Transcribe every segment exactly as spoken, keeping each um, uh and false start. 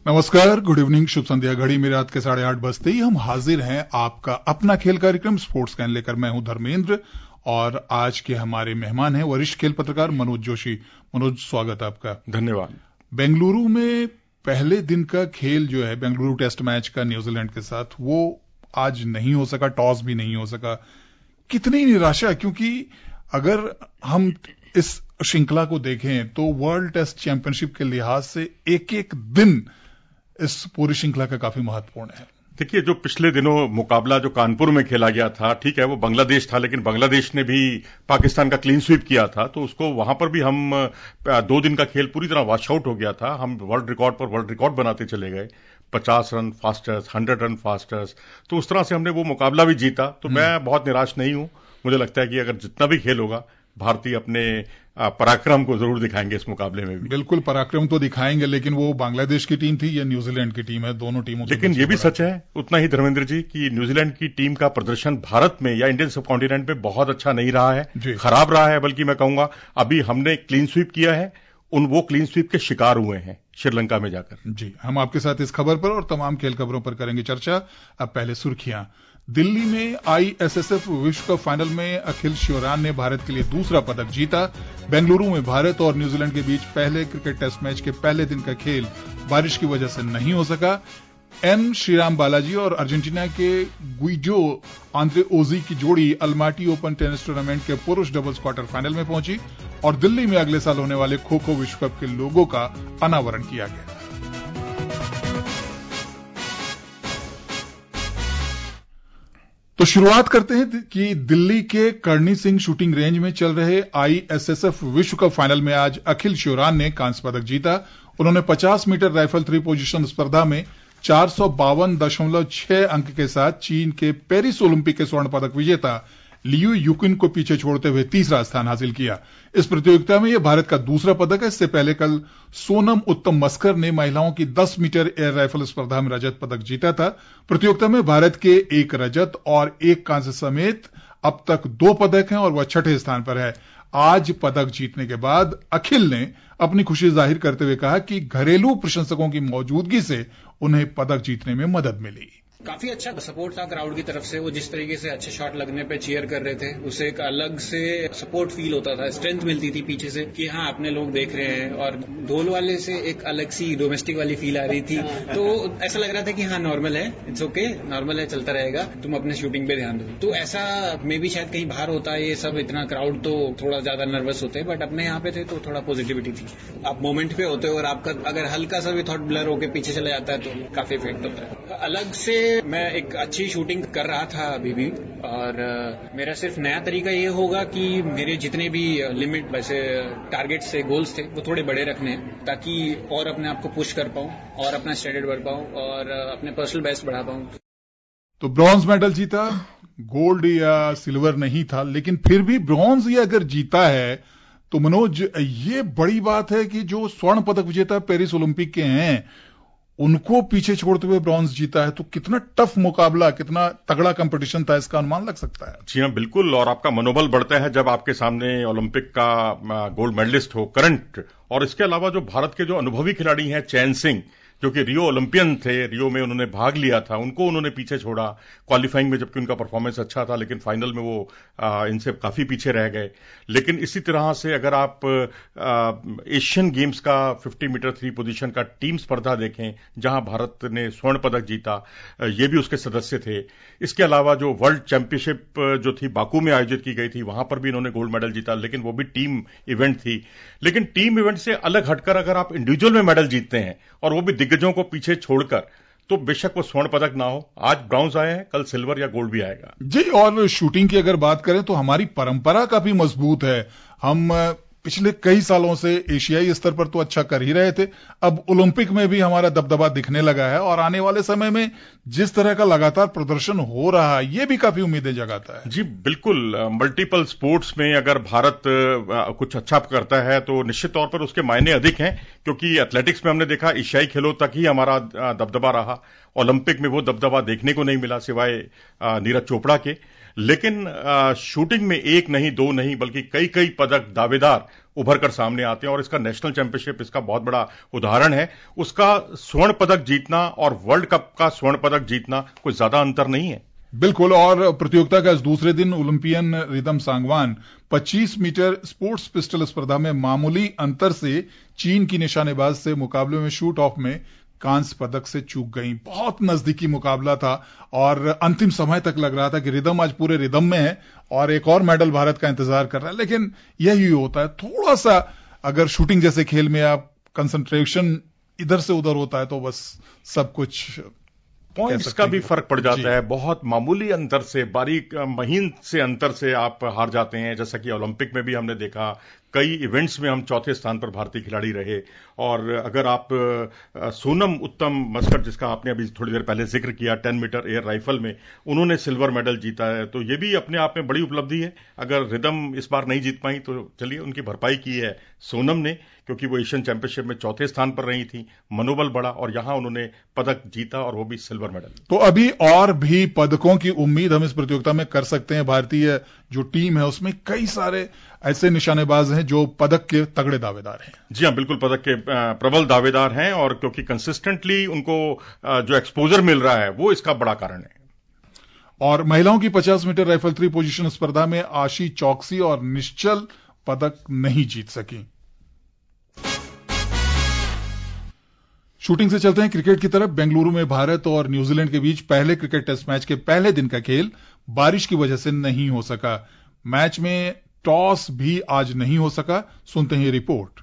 नमस्कार, good evening, शुभ संध्या। घड़ी में रात के साढ़े आठ बजते ही हम हाजिर हैं आपका अपना खेल कार्यक्रम स्पोर्ट्स कैन लेकर। मैं हूं धर्मेंद्र और आज के हमारे मेहमान हैं वरिष्ठ खेल पत्रकार मनोज जोशी। मनोज, स्वागत आपका। धन्यवाद। बेंगलुरु में पहले दिन का खेल जो है बेंगलुरु टेस्ट मैच का न्यूजीलैंड के साथ, वो आज नहीं हो सका, टॉस भी नहीं हो सका। कितनी निराशा, क्योंकि अगर हम इस श्रृंखला को देखें तो वर्ल्ड टेस्ट चैंपियनशिप के लिहाज से एक एक दिन इस पूरी श्रृंखला का काफी महत्वपूर्ण है। देखिए, जो पिछले दिनों मुकाबला जो कानपुर में खेला गया था, ठीक है वो बांग्लादेश था, लेकिन बांग्लादेश ने भी पाकिस्तान का क्लीन स्वीप किया था, तो उसको वहां पर भी हम दो दिन का खेल पूरी तरह वॉश आउट हो गया था। हम वर्ल्ड रिकॉर्ड पर वर्ल्ड रिकॉर्ड बनाते चले गए, पचास run fastest, hundred run fastest, तो उस तरह से हमने वो मुकाबला भी जीता। तो मैं बहुत निराश नहीं हूं। मुझे लगता है कि अगर जितना भी खेल होगा, भारतीय अपने पराक्रम को जरूर दिखाएंगे इस मुकाबले में भी। बिल्कुल पराक्रम तो दिखाएंगे, लेकिन वो बांग्लादेश की टीम थी या न्यूजीलैंड की टीम है, दोनों टीमों। लेकिन ये भी सच है उतना ही धर्मेंद्र जी कि न्यूजीलैंड की टीम का प्रदर्शन भारत में या इंडियन सब कॉन्टिनेंट में बहुत अच्छा नहीं रहा है, खराब रहा है। बल्कि मैं कहूंगा अभी हमने क्लीन स्वीप किया है, उन वो क्लीन स्वीप के शिकार हुए हैं श्रीलंका में जाकर। जी, हम आपके साथ इस खबर पर और तमाम खेल खबरों पर करेंगे चर्चा। अब पहले सुर्खियां। दिल्ली में आईएसएसएफ विश्व कप फाइनल में अखिल शिवरान ने भारत के लिए दूसरा पदक जीता। बेंगलुरु में भारत और न्यूजीलैंड के बीच पहले क्रिकेट टेस्ट मैच के पहले दिन का खेल बारिश की वजह से नहीं हो सका। एन श्रीराम बालाजी और अर्जेंटीना के गुइजो आंद्रे ओजी की जोड़ी अल्माटी ओपन टेनिस टूर्नामेंट के पुरुष डबल्स क्वार्टर फाइनल में पहुंची और दिल्ली में अगले साल होने वाले खो खो विश्व कप के लोगों का अनावरण किया गया। तो शुरुआत करते हैं कि दिल्ली के करणी सिंह शूटिंग रेंज में चल रहे आईएसएसएफ विश्व कप फाइनल में आज अखिल शिवरान ने कांस्य पदक जीता। उन्होंने पचास मीटर राइफल थ्री पोजीशन स्पर्धा में चार सौ बावन दशमलव छह अंक के साथ चीन के पेरिस ओलंपिक के स्वर्ण पदक विजेता लियू युकिन को पीछे छोड़ते हुए तीसरा स्थान हासिल किया। इस प्रतियोगिता में यह भारत का दूसरा पदक है। इससे पहले कल सोनम उत्तम मस्कर ने महिलाओं की दस मीटर एयर राइफल स्पर्धा में रजत पदक जीता था। प्रतियोगिता में भारत के एक रजत और एक कांस्य समेत अब तक दो पदक हैं और वह छठे स्थान पर है। आज पदक जीतने के बाद अखिल ने अपनी खुशी जाहिर करते हुए कहा कि घरेलू प्रशंसकों की मौजूदगी से उन्हें पदक जीतने में मदद मिली। काफी अच्छा सपोर्ट था क्राउड की तरफ से। वो जिस तरीके से अच्छे शॉट लगने पे चीयर कर रहे थे, उसे एक अलग से सपोर्ट फील होता था, स्ट्रेंथ मिलती थी पीछे से कि हाँ अपने लोग देख रहे हैं। और ढोल वाले से एक अलग सी डोमेस्टिक वाली फील आ रही थी, तो ऐसा लग रहा था कि हाँ नॉर्मल है, इट्स ओके, नॉर्मल है, चलता रहेगा, तुम अपने शूटिंग पे ध्यान दो। तो ऐसा मे भी शायद कहीं बाहर होता है ये सब, इतना क्राउड तो थोड़ा ज्यादा नर्वस होते हैं, बट अपने यहाँ पे थे तो थोड़ा पॉजिटिविटी थी। आप मोमेंट पे होते हो और आपका अगर हल्का सा भी थॉट ब्लर होकर पीछे चला जाता है तो काफी इफेक्ट होता है। अलग से मैं एक अच्छी शूटिंग कर रहा था अभी भी, और uh, मेरा सिर्फ नया तरीका ये होगा कि मेरे जितने भी लिमिट वैसे टारगेट से गोल्स थे वो थोड़े बड़े रखने हैं, ताकि और अपने आप को पुश कर पाऊं और अपना स्टैंडर्ड बढ़ पाऊं और uh, अपने पर्सनल बेस्ट बढ़ा पाऊं। तो ब्रॉन्ज मेडल जीता, गोल्ड या सिल्वर नहीं था, लेकिन फिर भी ब्रॉन्ज ये अगर जीता है तो मनोज ये बड़ी बात है कि जो स्वर्ण पदक विजेता पेरिस ओलंपिक के हैं उनको पीछे छोड़ते हुए ब्रॉन्ज जीता है। तो कितना टफ मुकाबला, कितना तगड़ा कंपटीशन था, इसका अनुमान लग सकता है। जी हाँ, बिल्कुल। और आपका मनोबल बढ़ता है जब आपके सामने ओलंपिक का गोल्ड मेडलिस्ट हो, करंट, और इसके अलावा जो भारत के जो अनुभवी खिलाड़ी हैं, चैन सिंह जो कि रियो ओलंपियन थे, रियो में उन्होंने भाग लिया था, उनको उन्होंने पीछे छोड़ा क्वालिफाइंग में, जबकि उनका परफॉर्मेंस अच्छा था, लेकिन फाइनल में वो आ, इनसे काफी पीछे रह गए। लेकिन इसी तरह से अगर आप एशियन गेम्स का पचास मीटर थ्री पोजीशन का टीम स्पर्धा देखें, जहां भारत ने स्वर्ण पदक जीता, ये भी उसके सदस्य थे। इसके अलावा जो वर्ल्ड चैंपियनशिप जो थी बाकू में आयोजित की गई थी, वहां पर भी इन्होंने गोल्ड मेडल जीता, लेकिन वो भी टीम इवेंट थी। लेकिन टीम इवेंट से अलग हटकर अगर आप इंडिविजुअल में मेडल जीतते हैं और वो भी दिग्गजों को पीछे छोड़कर, तो बेशक वो स्वर्ण पदक ना हो, आज ब्रॉन्ज आए हैं, कल सिल्वर या गोल्ड भी आएगा। जी, और शूटिंग की अगर बात करें तो हमारी परंपरा काफी मजबूत है। हम पिछले कई सालों से एशियाई स्तर पर तो अच्छा कर ही रहे थे, अब ओलंपिक में भी हमारा दबदबा दिखने लगा है और आने वाले समय में जिस तरह का लगातार प्रदर्शन हो रहा है ये भी काफी उम्मीदें जगाता है। जी बिल्कुल। मल्टीपल स्पोर्ट्स में अगर भारत कुछ अच्छा करता है तो निश्चित तौर पर उसके मायने अधिक हैं, क्योंकि एथलेटिक्स में हमने देखा एशियाई खेलों तक ही हमारा दबदबा रहा, ओलंपिक में वो दबदबा देखने को नहीं मिला सिवाय नीरज चोपड़ा के। लेकिन शूटिंग में एक नहीं, दो नहीं, बल्कि कई कई पदक दावेदार उभर कर सामने आते हैं और इसका नेशनल चैंपियनशिप इसका बहुत बड़ा उदाहरण है। उसका स्वर्ण पदक जीतना और वर्ल्ड कप का स्वर्ण पदक जीतना कोई ज्यादा अंतर नहीं है। बिल्कुल। और प्रतियोगिता का इस दूसरे दिन ओलंपियन रिदम सांगवान पच्चीस मीटर स्पोर्ट्स पिस्टल स्पर्धा में मामूली अंतर से चीन की निशानेबाज से मुकाबले में शूट ऑफ में कांस्य पदक से चूक गई। बहुत नजदीकी मुकाबला था और अंतिम समय तक लग रहा था कि रिदम आज पूरे रिदम में है और एक और मेडल भारत का इंतजार कर रहा है, लेकिन यही होता है। थोड़ा सा अगर शूटिंग जैसे खेल में आप कंसंट्रेशन इधर से उधर होता है तो बस सब कुछ पॉइंट्स का भी फर्क पड़ जाता है। बहुत मामूली अंतर से, बारीक महीन से अंतर से आप हार जाते हैं। जैसा कि ओलंपिक में भी हमने देखा, कई इवेंट्स में हम चौथे स्थान पर भारतीय खिलाड़ी रहे। और अगर आप सोनम उत्तम मस्कट, जिसका आपने अभी थोड़ी देर पहले जिक्र किया, टेन मीटर एयर राइफल में उन्होंने सिल्वर मेडल जीता है, तो ये भी अपने आप में बड़ी उपलब्धि है। अगर रिदम इस बार नहीं जीत पाई तो चलिए उनकी भरपाई की है सोनम ने, क्योंकि वो एशियन चैंपियनशिप में चौथे स्थान पर रही थी, मनोबल बढ़ा और यहां उन्होंने पदक जीता और वो भी सिल्वर मेडल। तो अभी और भी पदकों की उम्मीद हम इस प्रतियोगिता में कर सकते हैं। भारतीय जो टीम है उसमें कई सारे ऐसे निशानेबाज हैं जो पदक के तगड़े दावेदार हैं। जी हां, बिल्कुल पदक के प्रबल दावेदार हैं और क्योंकि कंसिस्टेंटली उनको जो एक्सपोजर मिल रहा है वो इसका बड़ा कारण है। और महिलाओं की पचास मीटर राइफल थ्री पोजीशन स्पर्धा में आशी चौकसी और निश्चल पदक नहीं जीत सकी। शूटिंग से चलते हैं क्रिकेट की तरफ। बेंगलुरु में भारत और न्यूजीलैंड के बीच पहले क्रिकेट टेस्ट मैच के पहले दिन का खेल बारिश की वजह से नहीं हो सका। मैच में टॉस भी आज नहीं हो सका। सुनते हैं रिपोर्ट।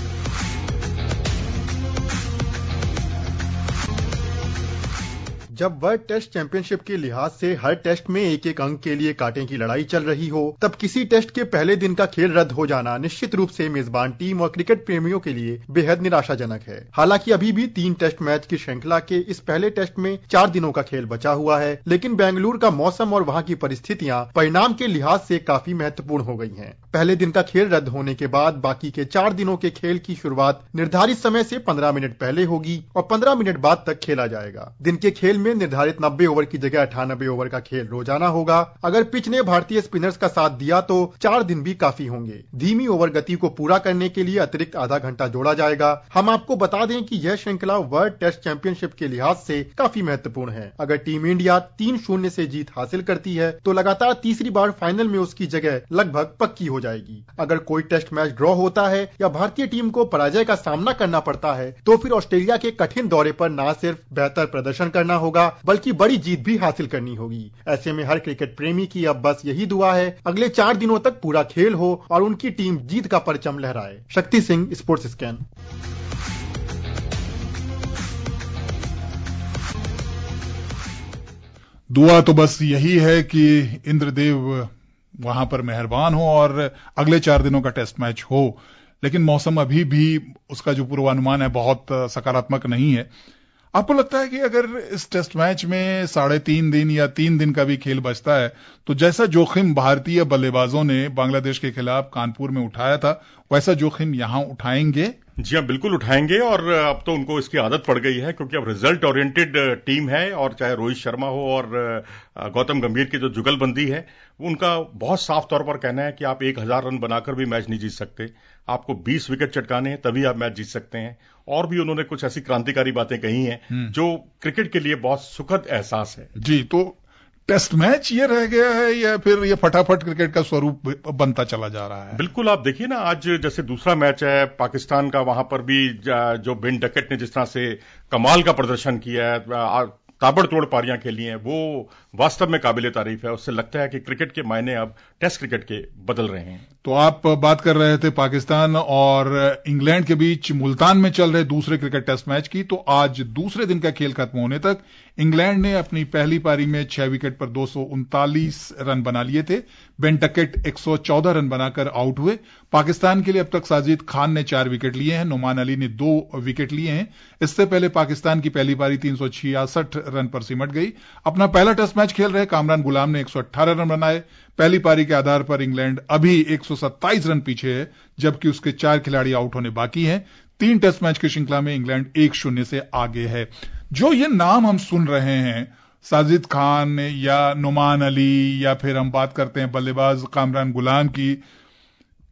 जब वर्ल्ड टेस्ट चैंपियनशिप के लिहाज से हर टेस्ट में एक एक अंक के लिए कांटे की लड़ाई चल रही हो, तब किसी टेस्ट के पहले दिन का खेल रद्द हो जाना निश्चित रूप से मेजबान टीम और क्रिकेट प्रेमियों के लिए बेहद निराशाजनक है। हालांकि अभी भी तीन टेस्ट मैच की श्रृंखला के इस पहले टेस्ट में चार दिनों का खेल बचा हुआ है, लेकिन बेंगलुरु का मौसम और वहां की परिस्थितियां परिणाम के लिहाज से काफी महत्वपूर्ण हो गई हैं। पहले दिन का खेल रद्द होने के बाद बाकी के चार दिनों के खेल की शुरुआत निर्धारित समय से पंद्रह मिनट पहले होगी और पंद्रह मिनट बाद तक खेला जाएगा। दिन के खेल में निर्धारित नब्बे ओवर की जगह अठानबे ओवर का खेल रोजाना होगा। अगर पिच ने भारतीय स्पिनर्स का साथ दिया तो चार दिन भी काफी होंगे। धीमी ओवर गति को पूरा करने के लिए अतिरिक्त आधा घंटा जोड़ा जाएगा। हम आपको बता दें कि यह श्रृंखला वर्ल्ड टेस्ट चैंपियनशिप के लिहाज से काफी महत्वपूर्ण है। अगर टीम इंडिया तीन शून्य से जीत हासिल करती है तो लगातार तीसरी बार फाइनल में उसकी जगह लगभग पक्की हो जाएगी। अगर कोई टेस्ट मैच ड्रॉ होता है या भारतीय टीम को पराजय का सामना करना पड़ता है तो फिर ऑस्ट्रेलिया के कठिन दौरे पर न सिर्फ बेहतर प्रदर्शन करना होगा बल्कि बड़ी जीत भी हासिल करनी होगी। ऐसे में हर क्रिकेट प्रेमी की अब बस यही दुआ है अगले चार दिनों तक पूरा खेल हो और उनकी टीम जीत का परचम लहराए। Shakti Singh, sports scan. दुआ तो बस यही है कि इंद्रदेव वहां पर मेहरबान हो और अगले चार दिनों का टेस्ट मैच हो, लेकिन मौसम अभी भी उसका जो पूर्वानुमान है बहुत सकारात्मक नहीं है। आपको लगता है कि अगर इस टेस्ट मैच में साढ़े तीन दिन या तीन दिन का भी खेल बचता है तो जैसा जोखिम भारतीय बल्लेबाजों ने बांग्लादेश के खिलाफ कानपुर में उठाया था वैसा जोखिम यहां उठाएंगे? जी हाँ, बिल्कुल उठाएंगे और अब तो उनको इसकी आदत पड़ गई है क्योंकि अब रिजल्ट ओरिएंटेड टीम है और चाहे रोहित शर्मा हो और गौतम गंभीर की जो जुगलबंदी है उनका बहुत साफ तौर पर कहना है कि आप एक हजार रन बनाकर भी मैच नहीं जीत सकते, आपको बीस विकेट चटकाने हैं तभी आप मैच जीत सकते हैं। और भी उन्होंने कुछ ऐसी क्रांतिकारी बातें कही हैं जो क्रिकेट के लिए बहुत सुखद एहसास है। जी, तो टेस्ट मैच ये रह गया है या फिर ये फटाफट क्रिकेट का स्वरूप बनता चला जा रहा है? बिल्कुल, आप देखिए ना, आज जैसे दूसरा मैच है पाकिस्तान का, वहां पर भी जो बिन डकेट ने जिस तरह से कमाल का प्रदर्शन किया है, ताबड़तोड़ पारियां खेली हैं, वो वास्तव में काबिल तारीफ है। उससे लगता है कि क्रिकेट के मायने अब टेस्ट क्रिकेट के बदल रहे हैं। तो आप बात कर रहे थे पाकिस्तान और इंग्लैंड के बीच मुल्तान में चल रहे दूसरे क्रिकेट टेस्ट मैच की, तो आज दूसरे दिन का खेल खत्म होने तक इंग्लैंड ने अपनी पहली पारी में छह विकेट पर दो सौ उनतालीस रन बना लिए थे। बेन टकेट एक सौ चौदह रन बनाकर आउट हुए। पाकिस्तान के लिए अब तक साजिद खान ने चार विकेट लिए हैं, नुमान अली ने दो विकेट लिए हैं। इससे पहले पाकिस्तान की पहली पारी तीन सौ छियासठ रन पर सिमट गई। अपना पहला टेस्ट मैच खेल रहे कामरान गुलाम ने एक सौ अठारह रन बनाए। पहली पारी के आधार पर इंग्लैंड अभी एक सौ सत्ताईस रन पीछे है, जबकि उसके चार खिलाड़ी आउट होने बाकी हैं। तीन टेस्ट मैच की श्रृंखला में इंग्लैंड एक शून्य से आगे है। जो ये नाम हम सुन रहे हैं, साजिद खान या नुमान अली या फिर हम बात करते हैं बल्लेबाज कामरान गुलाम की,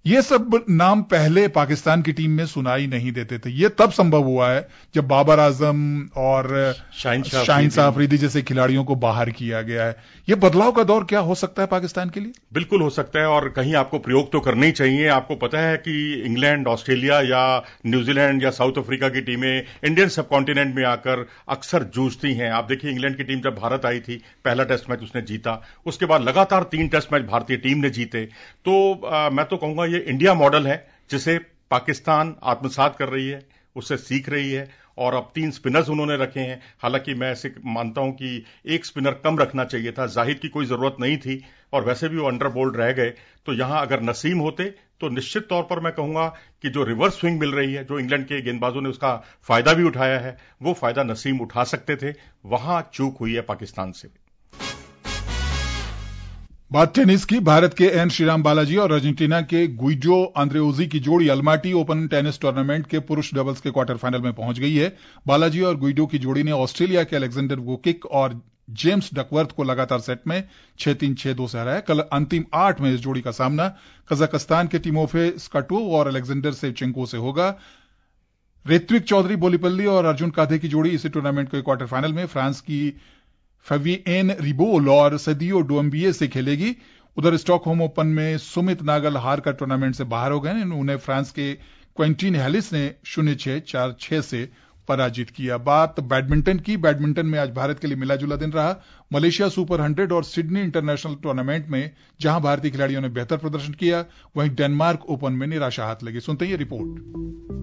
ये सब नाम पहले पाकिस्तान की टीम में सुनाई नहीं देते थे। ये तब संभव हुआ है जब बाबर आजम और शाहीन शाह अफरीदी जैसे खिलाड़ियों को बाहर किया गया है। ये बदलाव का दौर क्या हो सकता है पाकिस्तान के लिए? बिल्कुल हो सकता है, और कहीं आपको प्रयोग तो करना ही चाहिए। आपको पता है कि इंग्लैंड, ऑस्ट्रेलिया या न्यूजीलैंड या साउथ अफ्रीका की टीमें इंडियन सब कॉन्टिनेंट में आकर अक्सर जूझती हैं। आप देखिए, इंग्लैंड की टीम जब भारत आई थी, पहला टेस्ट मैच उसने जीता, उसके बाद लगातार तीन टेस्ट मैच भारतीय टीम ने जीते। तो आ, मैं तो कहूंगा ये इंडिया मॉडल है जिसे पाकिस्तान आत्मसात कर रही है, उससे सीख रही है, और अब तीन स्पिनर्स उन्होंने रखे हैं। हालांकि मैं ऐसे मानता हूं कि एक स्पिनर कम रखना चाहिए था, जाहिद की कोई जरूरत नहीं थी, और वैसे भी वो अंडर बोल्ड रह गए। तो यहां अगर नसीम होते तो निश्चित तौर पर मैं कहूंगा कि जो रिवर्स स्विंग मिल रही है, जो इंग्लैंड के गेंदबाजों ने उसका फायदा भी उठाया है, वो फायदा नसीम उठा सकते थे। वहां चूक हुई है पाकिस्तान से। बात टेनिस की। भारत के एन श्रीराम बालाजी और अर्जेंटीना के गुइडो आंद्रेओजी की जोड़ी अल्माटी ओपन टेनिस टूर्नामेंट के पुरुष डबल्स के क्वार्टर फाइनल में पहुंच गई है। बालाजी और गुइडो की जोड़ी ने ऑस्ट्रेलिया के अलेक्जेंडर वुकिक और जेम्स डकवर्थ को लगातार सेट में छह तीन छह दो से हराया। कल अंतिम आठ में इस जोड़ी का सामना कजाकिस्तान के टिमोफे स्काटोव और अलेक्जेंडर सेवचेंको से होगा। ऋत्विक चौधरी बोलीपल्ली और अर्जुन काधे की जोड़ी इसी टूर्नामेंट के क्वार्टर फाइनल में फ्रांस की फेविएन रिबोल और सदियो डोम्बिये से खेलेगी। उधर स्टॉकहोम ओपन में सुमित नागल हार कर टूर्नामेंट से बाहर हो गए। उन्हें फ्रांस के क्वेंटीन हैलिस ने शून्य छह चार छह से पराजित किया। बात बैडमिंटन की। बैडमिंटन में आज भारत के लिए मिला जुला दिन रहा। मलेशिया सुपर हंड्रेड और सिडनी इंटरनेशनल टूर्नामेंट में जहां भारतीय खिलाड़ियों ने बेहतर प्रदर्शन किया, वहीं डेनमार्क ओपन में निराशा हाथ लगी। सुनते हैं report.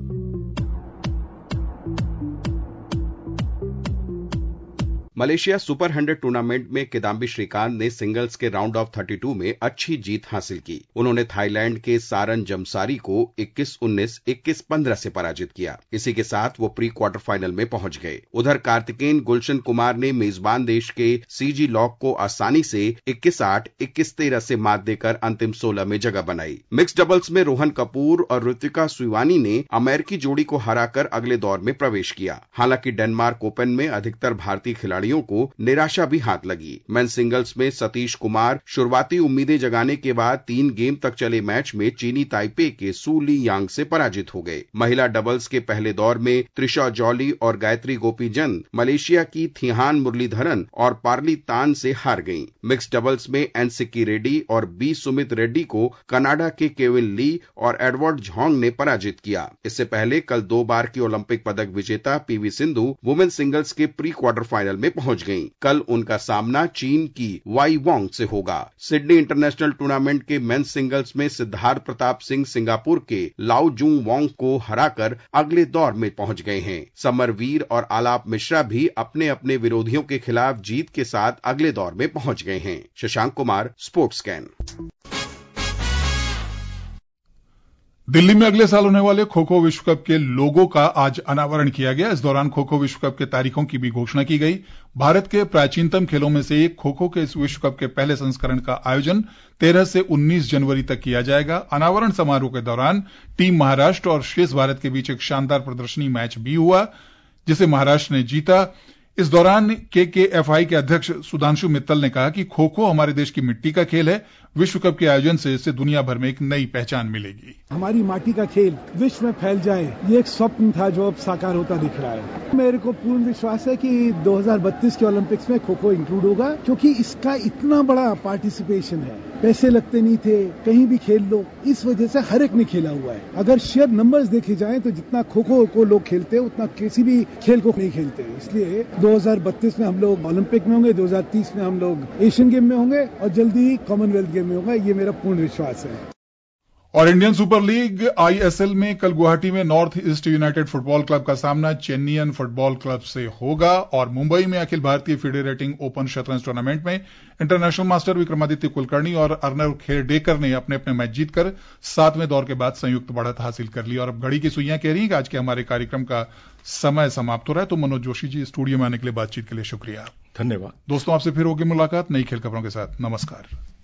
Malaysia super hundred tournament में किदाम्बी श्रीकांत ने सिंगल्स के राउंड ऑफ बत्तीस में अच्छी जीत हासिल की। उन्होंने थाईलैंड के सारन जमसारी को इक्कीस उन्नीस, इक्कीस पंद्रह से पराजित किया। इसी के साथ वो प्री क्वार्टर फाइनल में पहुंच गए। उधर कार्तिकेन गुलशन कुमार ने मेजबान देश के सीजी लॉक को आसानी से इक्कीस आठ, इक्कीस तेरह से मात देकर अंतिम सोलह में जगह बनाई। मिक्स डबल्स में रोहन कपूर और ऋतिका सुवानी ने अमेरिकी जोड़ी को हराकर अगले दौर में प्रवेश किया। हालांकि डेनमार्क ओपन में अधिकतर भारतीय खिलाड़ी को निराशा भी हाथ लगी। मेन सिंगल्स में सतीश कुमार शुरुआती उम्मीदें जगाने के बाद तीन गेम तक चले मैच में चीनी ताइपे के सू ली यांग से पराजित हो गए। महिला डबल्स के पहले दौर में त्रिशा जॉली और गायत्री गोपीचंद मलेशिया की थिहान मुरलीधरन और पार्ली तान से हार गईं। मिक्स डबल्स में एन सिक्की रेड्डी और बी सुमित रेड्डी को कनाडा के केविन ली और एडवर्ड झोंग ने पराजित किया। इससे पहले कल दो बार की ओलंपिक पदक विजेता पीवी सिंधु वुमेन सिंगल्स के प्री क्वार्टर फाइनल में पहुंच गईं। कल उनका सामना चीन की वाई वोंग से होगा। सिडनी इंटरनेशनल टूर्नामेंट के मेंस सिंगल्स में सिद्धार्थ प्रताप सिंह सिंगापुर के लाओ जूंग वोंग को हराकर अगले दौर में पहुंच गए हैं। समरवीर और आलाप मिश्रा भी अपने अपने विरोधियों के खिलाफ जीत के साथ अगले दौर में पहुंच गए हैं। शशांक कुमार, स्पोर्ट्स कैन। दिल्ली में अगले साल होने वाले खो खो विश्व कप के लोगो का आज अनावरण किया गया। इस दौरान खो खो विश्व कप के तारीखों की भी घोषणा की गई। भारत के प्राचीनतम खेलों में से एक खो खो के इस विश्व कप के पहले संस्करण का आयोजन तेरह से उन्नीस जनवरी तक किया जाएगा। अनावरण समारोह के दौरान टीम महाराष्ट्र और शेष भारत के बीच एक शानदार प्रदर्शनी मैच भी हुआ, जिसे महाराष्ट्र ने जीता। इस दौरान के के एफ आई के अध्यक्ष सुधांशु मित्तल ने कहा कि खो खो हमारे देश की मिट्टी का खेल है। विश्व कप के आयोजन से इससे दुनिया भर में एक नई पहचान मिलेगी। हमारी माटी का खेल विश्व में फैल जाए, ये एक स्वप्न था जो अब साकार होता दिख रहा है। मेरे को पूर्ण विश्वास है कि दो हज़ार बत्तीस के ओलंपिक्स में खो खो इंक्लूड होगा, क्योंकि इसका इतना बड़ा पार्टिसिपेशन है। पैसे लगते नहीं थे, कहीं भी खेल लो, इस वजह से हर एक ने खेला हुआ है। अगर शेयर नंबर्स देखे जाएं तो जितना खो खो को लोग खेलते हैं उतना किसी भी खेल को नहीं खेलते। इसलिए दो हज़ार बत्तीस में हम लोग ओलंपिक में होंगे, दो हज़ार तीस में हम लोग एशियन गेम में होंगे और जल्दी ही कॉमनवेल्थ गेम में होगा। ये मेरा पूर्ण विश्वास है। और Indian super league I S L में कल गुवाहाटी में North East United football club का सामना चेन्नईयन फुटबॉल क्लब से होगा। और मुंबई में अखिल भारतीय फेडरेटिंग ओपन शतरंज टूर्नामेंट में इंटरनेशनल मास्टर विक्रमादित्य कुलकर्णी और अर्नव खेरडेकर ने अपने अपने मैच जीतकर सातवें दौर के बाद संयुक्त बढ़त हासिल कर ली। और अब घड़ी की सुइयां कह रही हैं कि आज के हमारे कार्यक्रम का समय समाप्त हो रहा है। तो मनोज जोशी जी, स्टूडियो में आने के लिए बातचीत के लिए शुक्रिया। धन्यवाद। दोस्तों, आपसे फिर होगी मुलाकात नई खेल खबरों के साथ। नमस्कार।